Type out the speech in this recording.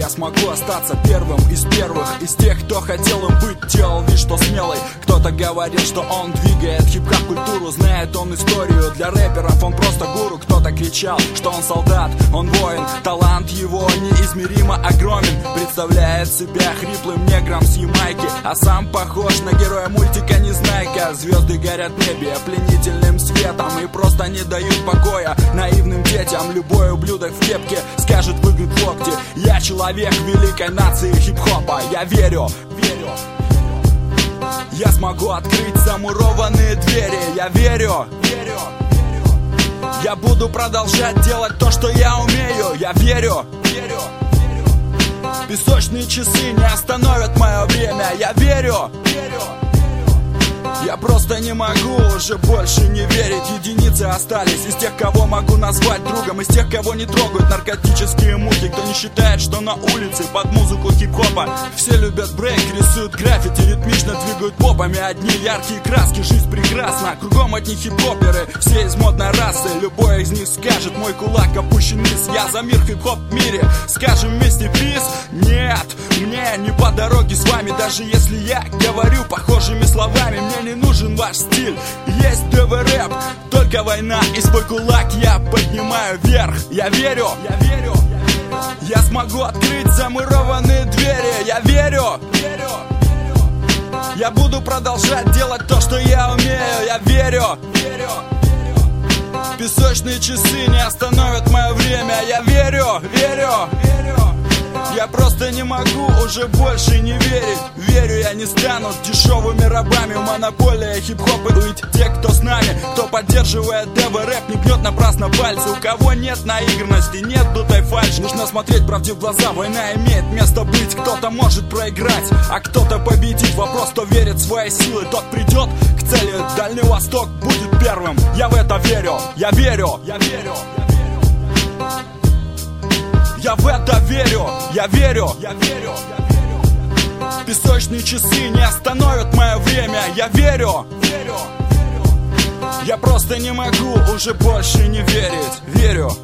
я смогу остаться первым из первых, из тех, кто хотел им быть, делал вид, что смелый. Кто-то говорил, что он двигает хип-хоп культуру, знает он историю, для рэперов он просто гуру. Кто-то кричал, что он солдат, он воин, талант его неизмеримо огромен. Представляет себя хриплым негром с Ямайки, а сам похож на героя мультика Незнайка. Звезды горят в небе пленительным светом и просто не дают покоя наивным детям. Любой ублюдок в кепке скажет выгнуть локти. Я человек великой нации хип-хопа. Я верю, я смогу открыть замурованные двери. Я верю, я буду продолжать делать то, что я умею. Я верю, песочные часы не остановят мое время. Я верю, я просто не могу уже больше не верить. Единицы остались из тех, кого могу назвать другом, из тех, кого не трогают наркотические муки, кто не считает, что на улице под музыку хип-хопа все любят брейк, рисуют граффити, ритмично двигают попами. Одни яркие краски, жизнь прекрасна, кругом одни хип-хоперы, все из модной расы. Любой из них скажет: мой кулак опущен вниз. Я за мир хип-хоп в мире, скажем вместе пис. Нет, мне не по дороге с вами, даже если я говорю похожими словами. Мне не нужен ваш стиль, есть ДВ-рэп, только война и свой кулак я поднимаю вверх. Я верю, я смогу открыть замурованные двери. Я верю, я буду продолжать делать то, что я умею. Я верю, песочные часы не остановят мое время. Я верю, я просто не могу уже больше не верить. Верю, я не стану дешевыми рабами. Монополия хип-хопа. Ведь те, кто с нами, кто поддерживает ДВ-рэп, не бьет напрасно пальцы. У кого нет наигранности, нет дутой фальши. Нужно смотреть правде в глаза, война имеет место быть. Кто-то может проиграть, а кто-то победить. Вопрос, кто верит в свои силы, тот придет к цели. Дальний Восток будет первым. Я в это верю, я верю. Я в это верю, я верю. Песочные часы не остановят мое время. Я верю, я просто не могу уже больше не верить. Верю.